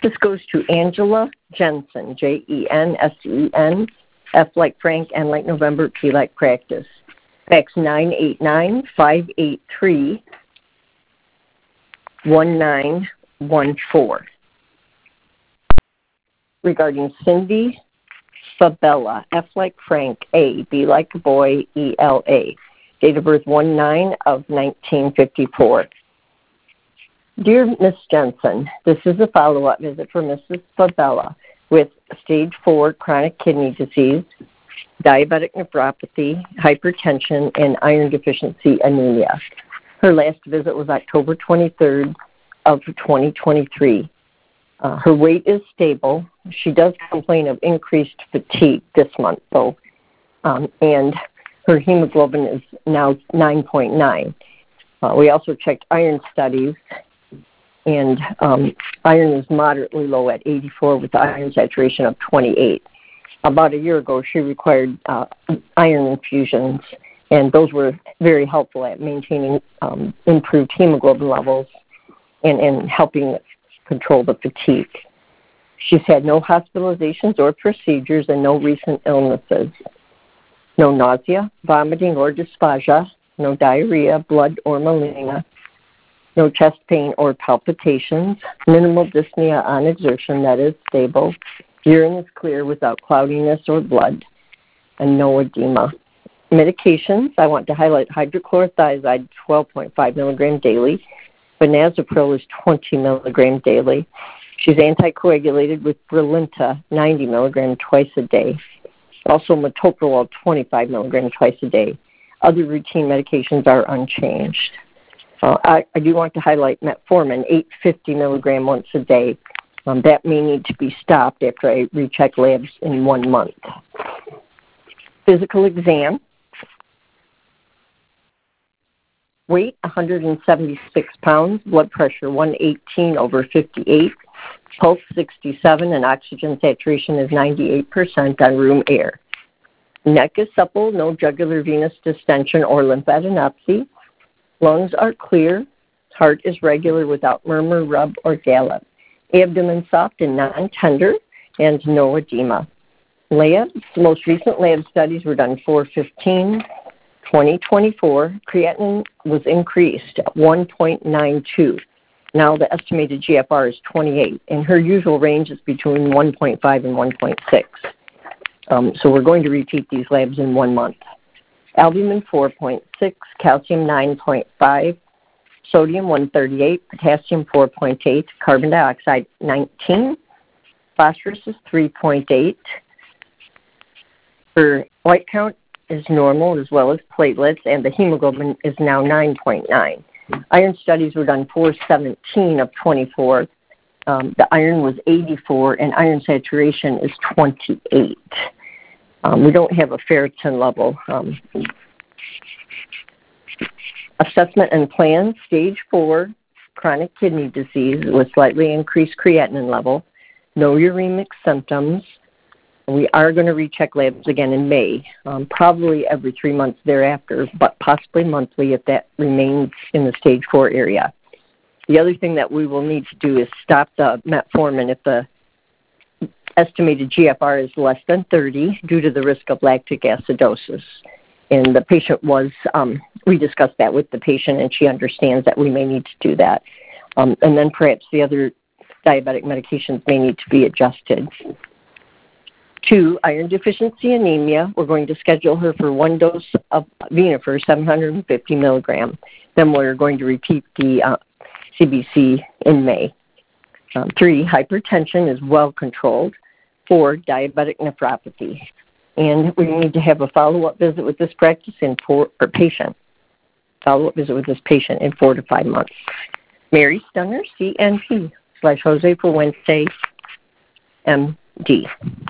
This goes to Angela Jensen, Jensen, F like Frank, N like November, P like practice. Fax 989-583-1914. Regarding Cindy Fabella, F like Frank, A, B like boy, ELA. Date of birth 1/9/1954. Dear Miss Jensen, this is a follow-up visit for Mrs. Fabella with stage 4 chronic kidney disease, diabetic nephropathy, hypertension, and iron deficiency anemia. Her last visit was October 23rd of 2023. Her weight is stable. She does complain of increased fatigue this month, though, and her hemoglobin is now 9.9. We also checked iron studies, and iron is moderately low at 84 with iron saturation of 28. About a year ago, she required iron infusions, and those were very helpful at maintaining improved hemoglobin levels and helping control the fatigue. She's had no hospitalizations or procedures and no recent illnesses. No nausea, vomiting, or dysphagia, no diarrhea, blood, or melena, no chest pain or palpitations, minimal dyspnea on exertion that is stable, urine is clear without cloudiness or blood, and no edema. Medications, I want to highlight hydrochlorothiazide 12.5 milligram daily. Benazepril is 20 milligram daily. She's anticoagulated with Brilinta 90 milligram twice a day. Also metoprolol 25 milligram twice a day. Other routine medications are unchanged. I do want to highlight metformin 850 milligram once a day. That may need to be stopped after I recheck labs in 1 month. Physical exam. Weight 176 pounds, blood pressure 118/58, pulse 67, and oxygen saturation is 98% on room air. Neck is supple, no jugular venous distension or lymphadenopathy. Lungs are clear. Heart is regular without murmur, rub, or gallop. Abdomen soft and non-tender, and no edema. Labs, most recent lab studies were done 4/15/2024. Creatinine was increased at 1.92. Now the estimated GFR is 28, and her usual range is between 1.5 and 1.6. So we're going to repeat these labs in 1 month. Albumin 4.6, calcium 9.5, sodium 138, potassium 4.8, carbon dioxide 19, phosphorus is 3.8. Her white count is normal as well as platelets, and the hemoglobin is now 9.9. Iron studies were done 4/17/24. The iron was 84, and iron saturation is 28. We don't have a ferritin level. Assessment and plan, stage 4, chronic kidney disease with slightly increased creatinine level, no uremic symptoms. We are going to recheck labs again in May, probably every 3 months thereafter, but possibly monthly if that remains in the stage 4 area. The other thing that we will need to do is stop the metformin if the estimated GFR is less than 30 due to the risk of lactic acidosis. And the patient was, we discussed that with the patient, and she understands that we may need to do that. And then perhaps the other diabetic medications may need to be adjusted. 2, iron deficiency anemia. We're going to schedule her for 1 dose of Venofer, 750 milligram. Then we're going to repeat the CBC in May. 3, hypertension is well controlled. 4, diabetic nephropathy. And we need to have a follow-up visit with this patient. Follow-up visit with this patient in 4 to 5 months. Mary Stunner, CNP /Jose Fuente, MD.